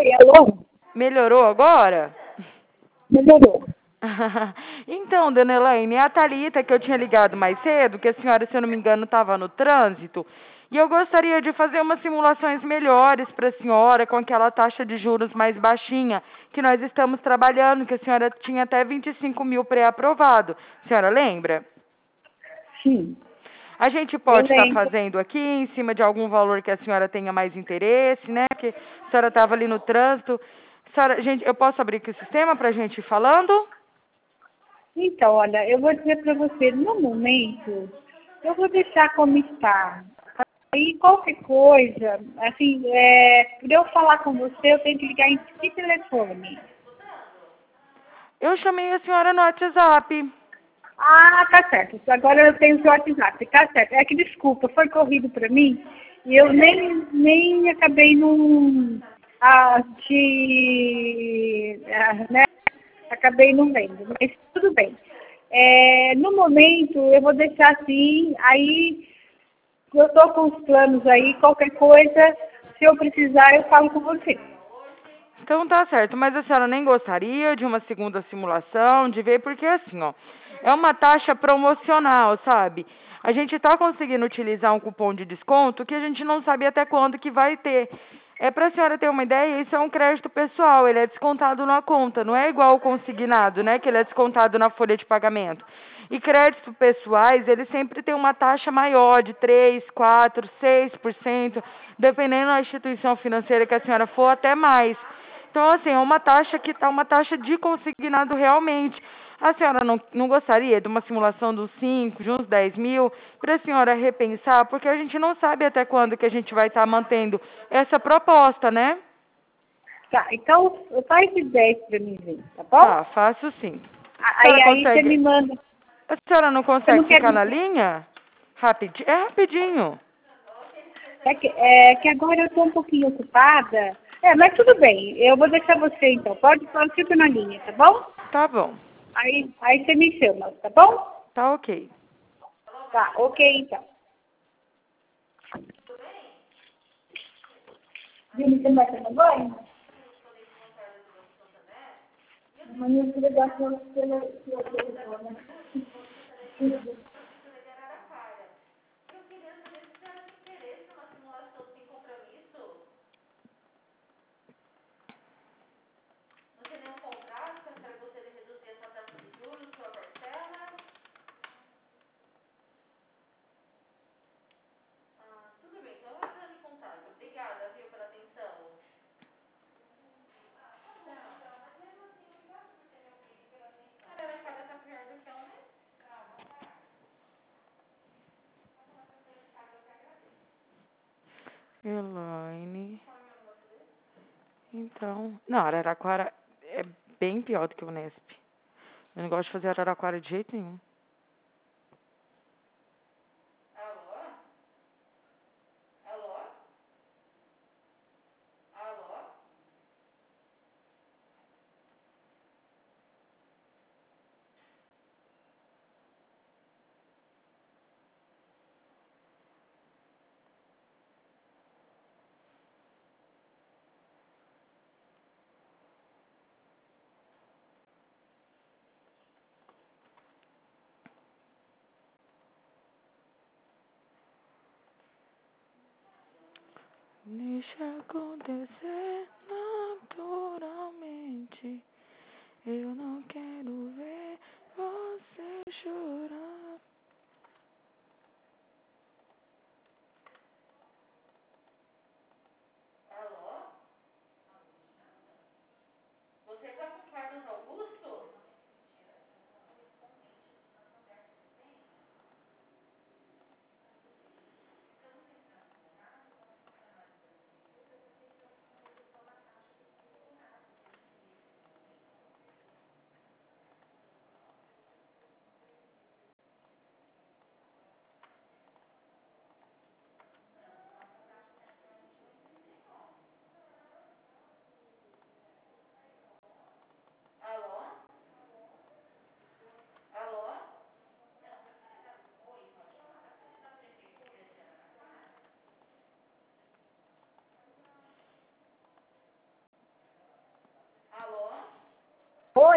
Oi, alô? Melhorou agora? Melhorou. Então, dona Elaine, é a Thalita que eu tinha ligado mais cedo, que a senhora, se eu não me engano, estava no trânsito, e eu gostaria de fazer umas simulações melhores para a senhora, com aquela taxa de juros mais baixinha, que nós estamos trabalhando, que a senhora tinha até 25 mil pré-aprovado. A senhora lembra? Sim, A gente eu pode estar lembro. fazendo aqui em cima de algum valor que a senhora tenha mais interesse, né? Porque a senhora estava ali no trânsito. Senhora, gente, eu posso abrir aqui o sistema para a gente ir falando? Então, olha, eu vou dizer para você, no momento, eu vou deixar como está. Aí qualquer coisa, assim, para eu falar com você, eu tenho que ligar em que telefone? Eu chamei a senhora no WhatsApp. Ah, tá certo. Agora eu tenho o seu WhatsApp, tá certo. É que desculpa, foi corrido para mim e eu nem acabei né? Acabei não vendo, mas tudo bem. No momento, eu vou deixar assim, aí eu estou com os planos aí, qualquer coisa, se eu precisar, eu falo com você. Então tá certo, mas a senhora nem gostaria de uma segunda simulação, de ver, porque assim, ó, é uma taxa promocional, sabe? A gente está conseguindo utilizar um cupom de desconto que a gente não sabe até quando que vai ter. É para a senhora ter uma ideia, isso é um crédito pessoal, ele é descontado na conta, não é igual o consignado, né? Que ele é descontado na folha de pagamento. E créditos pessoais, eles sempre têm uma taxa maior, de 3, 4, 6%, dependendo da instituição financeira que a senhora for, até mais. Então, assim, é uma taxa que está uma taxa de consignado realmente. A senhora não gostaria de uma simulação dos 5, de uns 10 mil, para a senhora repensar? Porque a gente não sabe até quando que a gente vai estar mantendo essa proposta, né? Tá, então faz de 10 para mim ver, tá Tá, bom? faço sim. A senhora Aí você me consegue... manda. A senhora não Você não consegue quer. ficar na linha? Rapidinho? É rapidinho. É que agora eu estou um pouquinho ocupada. Mas tudo bem, eu vou deixar você então. Pode falar, fica na linha, tá bom? Tá bom. Aí você me chama, tá bom? Tá ok. Tá, ok então. Viu, você não vai tomar banho? Amanhã eu vou ligar pelo telefone. Elaine. Então... Não, Araraquara é bem pior do que o Unesp. Eu não gosto de fazer Araraquara de jeito nenhum. Deixa acontecer naturalmente. Eu não quero ver você chorar.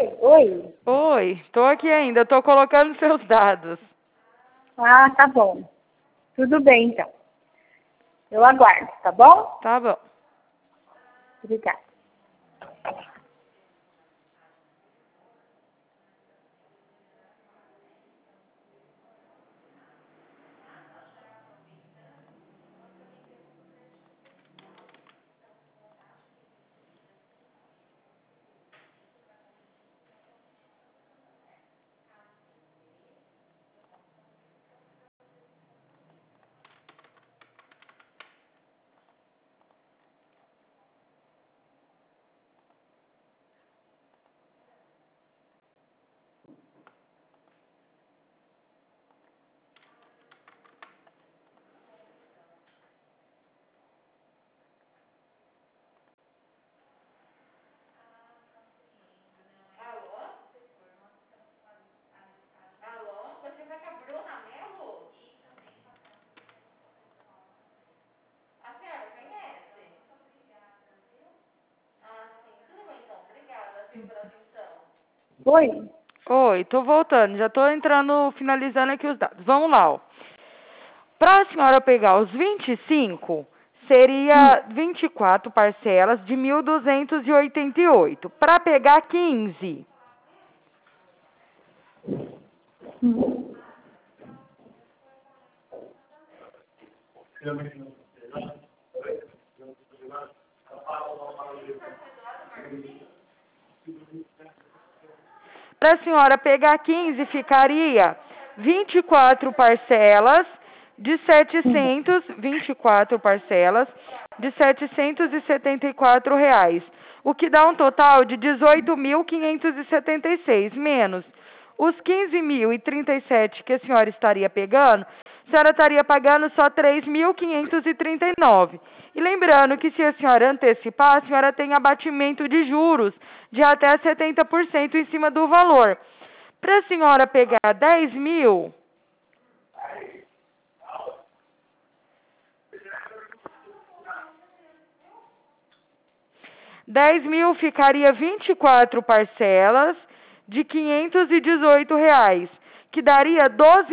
Oi. Oi, tô aqui ainda, tô colocando seus dados. Ah, tá bom. Tudo bem, então. Eu aguardo, tá bom? Tá bom. Obrigada. Oi. Oi, tô voltando, já tô entrando, finalizando aqui os dados. Vamos lá, ó. Para a senhora pegar os 25, seria 24 parcelas de 1.288. Para pegar 15, Hum. para a senhora pegar 15, ficaria 24 parcelas de 774 reais, o que dá um total de 18.576, menos os 15.037 que a senhora estaria pegando, a senhora estaria pagando só 3.539. E lembrando que se a senhora antecipar, a senhora tem abatimento de juros de até 70% em cima do valor. Para a senhora pegar 10 mil, 10 mil ficaria 24 parcelas de R$ 518, que daria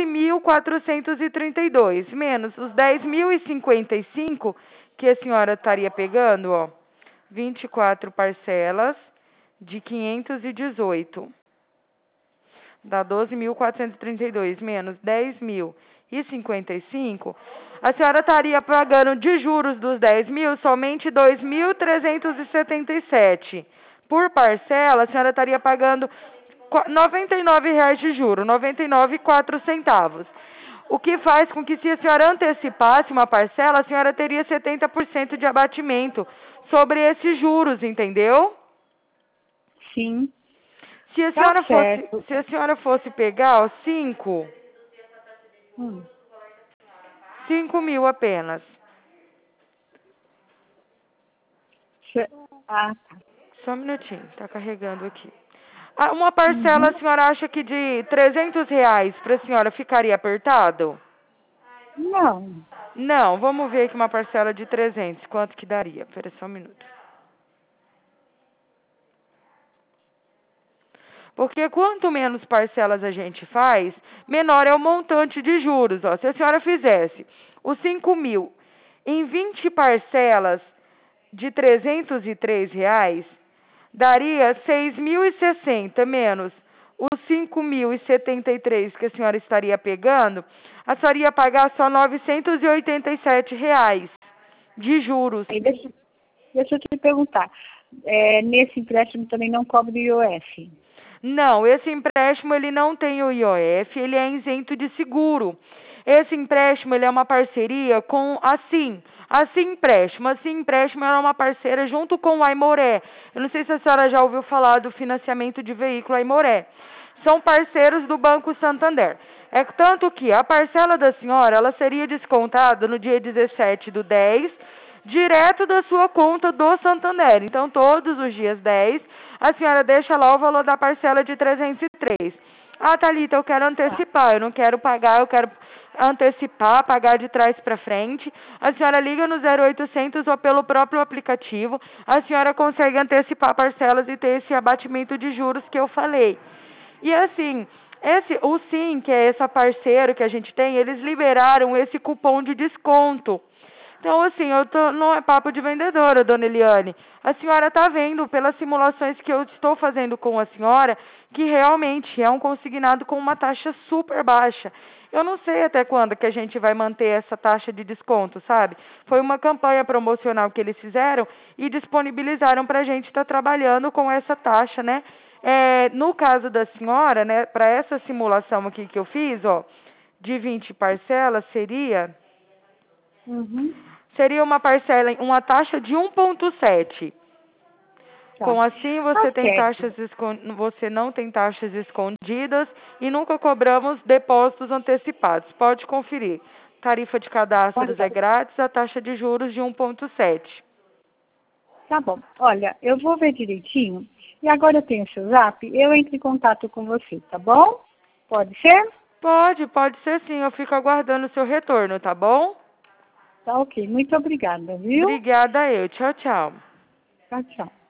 12.432, menos os 10.055 que a senhora estaria pegando, ó, 24 parcelas de 518. Dá 12.432 menos 10.055, a senhora estaria pagando de juros dos 10 mil somente 2.377. Por parcela, a senhora estaria pagando R$ 99 de juros, 99,04 centavos. O que faz com que, se a senhora antecipasse uma parcela, a senhora teria 70% de abatimento sobre esses juros, entendeu? Sim. Se a Tá senhora certo. se a senhora fosse pegar, ó, 5 mil apenas. Ah, tá. Só um minutinho, tá carregando aqui. Ah, uma parcela, a senhora acha que de R$ 300 para a senhora ficaria apertado? Não. Não, vamos ver aqui uma parcela de 300, quanto que daria? Espera só um minuto. Porque quanto menos parcelas a gente faz, menor é o montante de juros. Ó. Se a senhora fizesse os 5 mil em 20 parcelas de R$ 303, daria 6.060 menos os 5.073 que a senhora estaria pegando, a senhora ia pagar só R$ 987 de juros. Aí deixa eu te perguntar. Nesse empréstimo também não cobre IOF? Não, esse empréstimo ele não tem o IOF, ele é isento de seguro. Esse empréstimo ele é uma parceria com a Sim. A Sim Empréstimo. A Sim Empréstimo é uma parceira junto com o Aimoré. Eu não sei se a senhora já ouviu falar do financiamento de veículo Aimoré. São parceiros do Banco Santander. É tanto que a parcela da senhora ela seria descontada no dia 17/10, direto da sua conta do Santander. Então, todos os dias 10, a senhora deixa lá o valor da parcela de 303. Ah, Thalita, eu quero antecipar, eu não quero pagar, eu quero antecipar, pagar de trás para frente. A senhora liga no 0800 ou pelo próprio aplicativo, a senhora consegue antecipar parcelas e ter esse abatimento de juros que eu falei. E assim, o Sim, que é esse parceiro que a gente tem, eles liberaram esse cupom de desconto. Então, assim, não é papo de vendedora, dona Eliane. A senhora está vendo, pelas simulações que eu estou fazendo com a senhora, que realmente é um consignado com uma taxa super baixa. Eu não sei até quando que a gente vai manter essa taxa de desconto, sabe? Foi uma campanha promocional que eles fizeram e disponibilizaram para a gente estar trabalhando com essa taxa, né? No caso da senhora, né, para essa simulação aqui que eu fiz, ó, de 20 parcelas, Uhum. seria uma parcela, uma taxa de 1,7. Tá. Com assim Tá certo. você não tem taxas escondidas e nunca cobramos depósitos antecipados. Pode conferir. Tarifa de cadastros é grátis, a taxa de juros de 1,7. Tá bom. Olha, eu vou ver direitinho. E agora eu tenho o seu zap, eu entro em contato com você, tá bom? Pode ser? Pode ser sim. Eu fico aguardando o seu retorno, tá bom? Tá ok. Muito obrigada, viu? Obrigada eu. Tchau, tchau. Tchau, tchau.